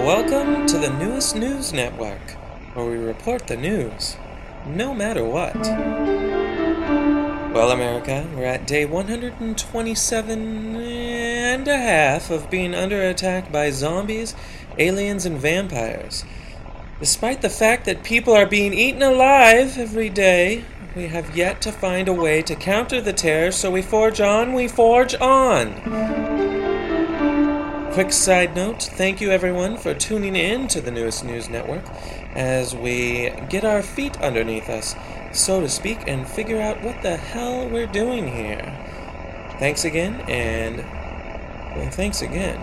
Welcome to the newest news network, where we report the news, no matter what. Well, America, we're at day 127 and a half of being under attack by zombies, aliens, and vampires. Despite the fact that people are being eaten alive every day, we have yet to find a way to counter the terror, so we forge on. Quick side note, thank you everyone for tuning in to the newest news network as we get our feet underneath us, so to speak, and figure out what the hell we're doing here. Thanks again, and well, thanks again.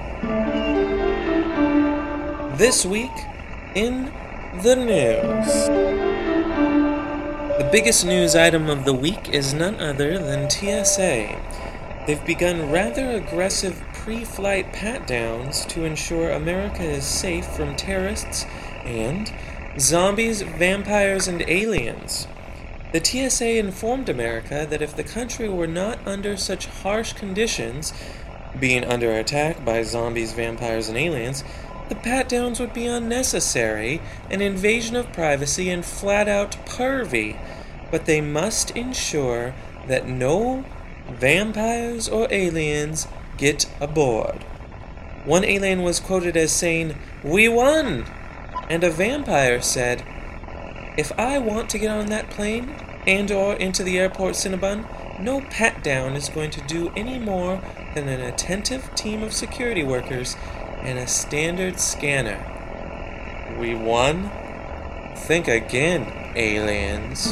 This week in the news. The biggest news item of the week is none other than TSA. They've begun rather aggressive pre-flight pat-downs to ensure America is safe from terrorists and zombies, vampires, and aliens. The TSA informed America that if the country were not under such harsh conditions, being under attack by zombies, vampires, and aliens, the pat-downs would be unnecessary, an invasion of privacy, and flat-out pervy. But they must ensure that no vampires or aliens get aboard. One alien was quoted as saying, "We won!" And a vampire said, "If I want to get on that plane and or into the airport Cinnabon, no pat-down is going to do any more than an attentive team of security workers and a standard scanner." We won? Think again, aliens.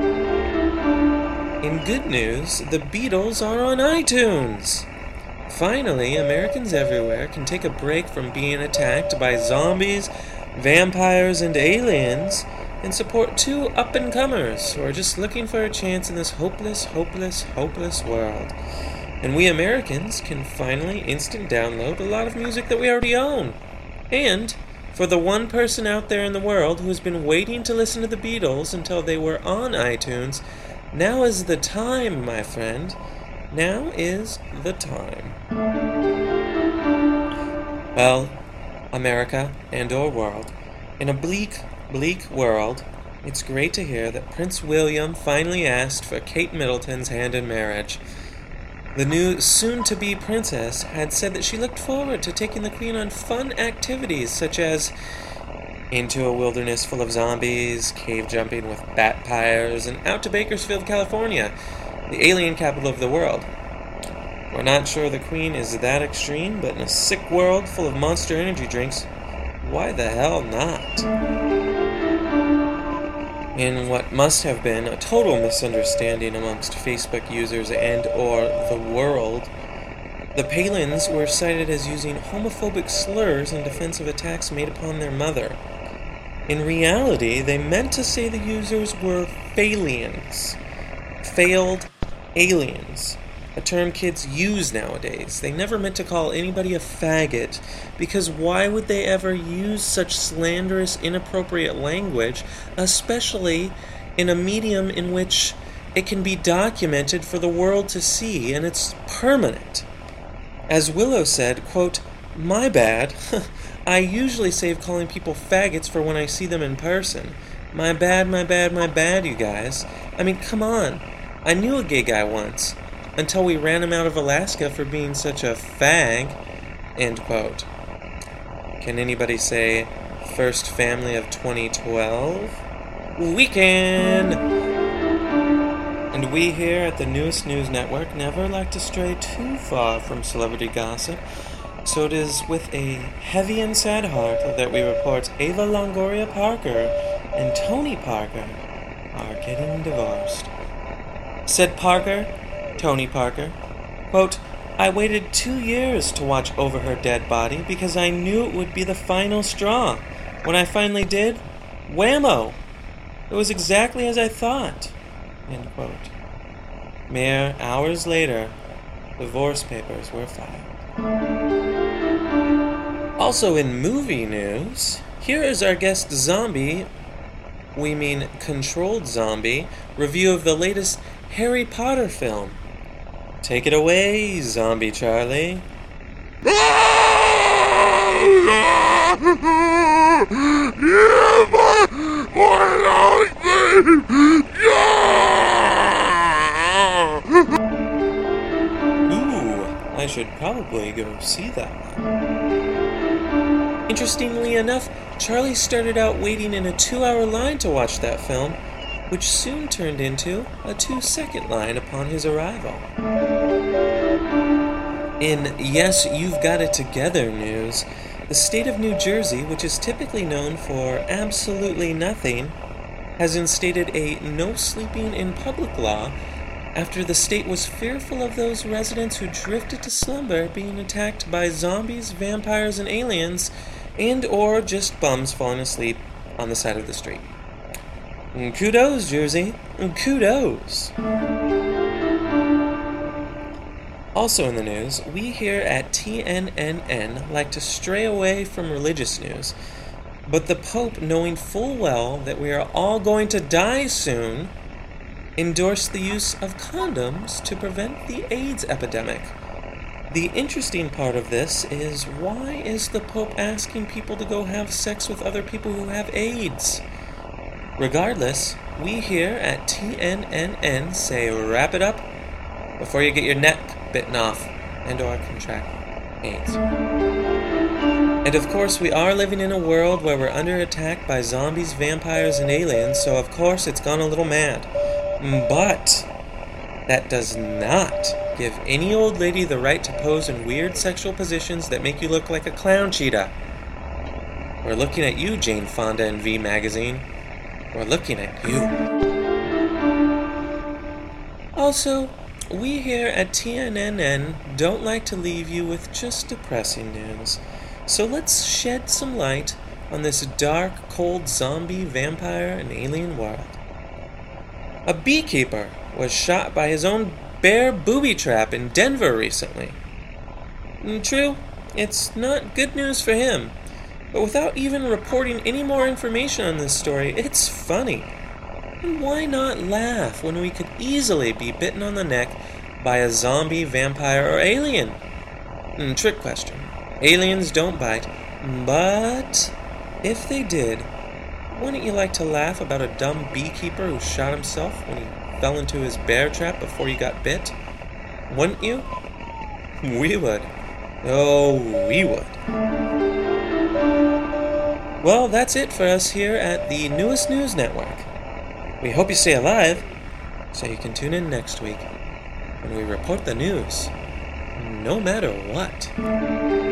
In good news, the Beatles are on iTunes. Finally, Americans everywhere can take a break from being attacked by zombies, vampires, and aliens and support two up-and-comers who are just looking for a chance in this hopeless world. And we Americans can finally instant download a lot of music that we already own. And for the one person out there in the world who has been waiting to listen to the Beatles until they were on iTunes, now is the time, my friend. Now is the time. Well, America and our world, in a bleak world, it's great to hear that Prince William finally asked for Kate Middleton's hand in marriage. The new soon-to-be princess had said that she looked forward to taking the Queen on fun activities such as into a wilderness full of zombies, cave jumping with bat-pyres, and out to Bakersfield, California, the alien capital of the world. We're not sure the Queen is that extreme, but in a sick world full of Monster Energy drinks, why the hell not? In what must have been a total misunderstanding amongst Facebook users and or the world, the Palins were cited as using homophobic slurs in defense of attacks made upon their mother. In reality, they meant to say the users were failians, failed aliens, a term kids use nowadays. They never meant to call anybody a faggot, because why would they ever use such slanderous, inappropriate language, especially in a medium in which it can be documented for the world to see, and it's permanent? As Willow said, quote, "My bad. I usually save calling people faggots for when I see them in person. My bad, you guys. I mean, come on. I knew a gay guy once, until we ran him out of Alaska for being such a fag." End quote. Can anybody say first family of 2012? We can! And we here at the newest news network never like to stray too far from celebrity gossip, so it is with a heavy and sad heart that we report Ava Longoria Parker and Tony Parker are getting divorced. Said Parker, Tony Parker, quote, "I waited 2 years to watch over her dead body because I knew it would be the final straw. When I finally did, whammo! It was exactly as I thought." End quote. Mere hours later, divorce papers were filed. Also in movie news, here is our guest zombie, we mean controlled zombie, review of the latest Harry Potter film. Take it away, Zombie Charlie. Ooh, I should probably go see that one. Interestingly enough, Charlie started out waiting in a 2-hour line to watch that film, which soon turned into a 2-second line upon his arrival. In Yes, You've Got It Together news, the state of New Jersey, which is typically known for absolutely nothing, has instated a no sleeping in public law after the state was fearful of those residents who drifted to slumber being attacked by zombies, vampires, and aliens, and or just bums falling asleep on the side of the street. Kudos, Jersey. Kudos. Also in the news, we here at TNNN like to stray away from religious news, but the Pope, knowing full well that we are all going to die soon, endorsed the use of condoms to prevent the AIDS epidemic. The interesting part of this is, why is the Pope asking people to go have sex with other people who have AIDS? Regardless, we here at TNNN say wrap it up before you get your neck bitten off and or contract AIDS. And of course, we are living in a world where we're under attack by zombies, vampires, and aliens, so of course it's gone a little mad. But that does not give any old lady the right to pose in weird sexual positions that make you look like a clown cheetah. We're looking at you, Jane Fonda and V Magazine. We're looking at you. Also, we here at TNNN don't like to leave you with just depressing news. So let's shed some light on this dark, cold zombie, vampire, and alien world. A beekeeper was shot by his own bear booby trap in Denver recently. True, it's not good news for him, but without even reporting any more information on this story, it's funny. And why not laugh when we could easily be bitten on the neck by a zombie, vampire, or alien? Trick question. Aliens don't bite, but if they did, wouldn't you like to laugh about a dumb beekeeper who shot himself when he fell into his bear trap before he got bit? Wouldn't you? We would. Oh, we would. Well, that's it for us here at the Newest News Network. We hope you stay alive, so you can tune in next week when we report the news, no matter what.